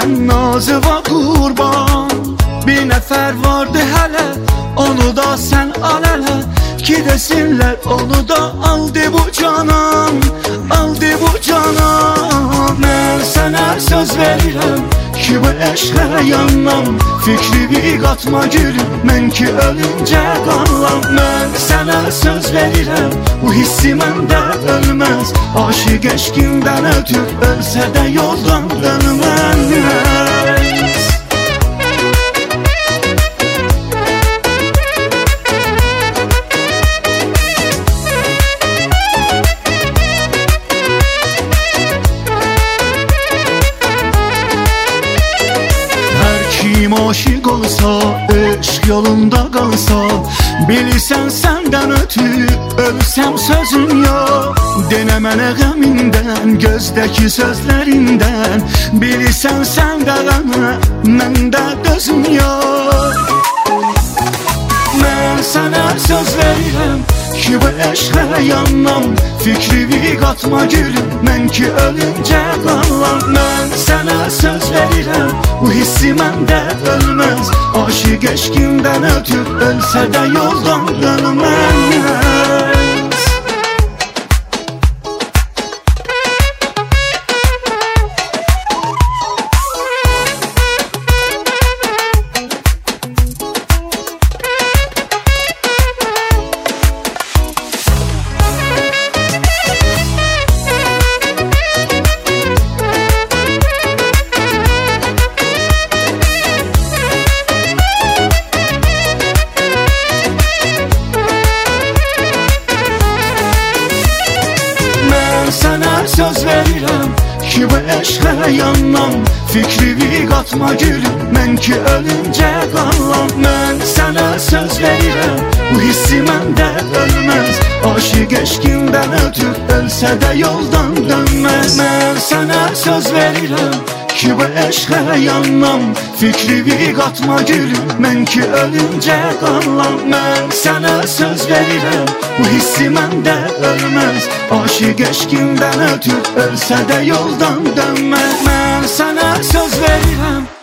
sən nazıva qurban. Bir nəfər vardı hələ, onu da sən al ələ. Ki desinlər onu da aldı bu canan, aldı bu canan. Mən sənə söz verirəm ki bu eşqə yanmam. Fikrimi qatma gülüm, mən ki ölüncə qalam. Mən sənə söz verirəm, bu hissi məndə ölməz. Aşıq eşqimdən ötür, ölsə də yoldan dönməz. Kim aşık olsa, eşq yolunda qalsa, bilirsən səndən ötüb ölsəm sözüm yox. Denə mənə qəmindən, gözdəki sözlərindən. Bilirsən səndə qana, məndə dözüm yox. Mən sənə söz verirəm ki bu eşqə yanmam. Fikrimi qatma gülüm, mən ki ölüncə qalam. Mən sənə söz verirəm, bu hissi məndə ölməz. Aşıq eşqimdən ötür, ölsə də yoldan dönməz. Sənə söz verirəm ki bu eşqə yanmam. Fikrimi qatma gülüm, mən ki ölüncə qalam. Mən sənə söz verirəm, bu hissi məndə ölməz. Aşıq eşqimdən ötür, ölsə də yoldan dönməz. Mən sənə söz verirəm ki bu eşqə yanmam. Fikrimi qatma gülüm, mən ki ölüncə qalam. Mən sənə söz verirəm, bu hissi məndə ölməz. Aşıq eşqimdən ötür, ölsə də yoldan dönməz. Mən sənə söz verirəm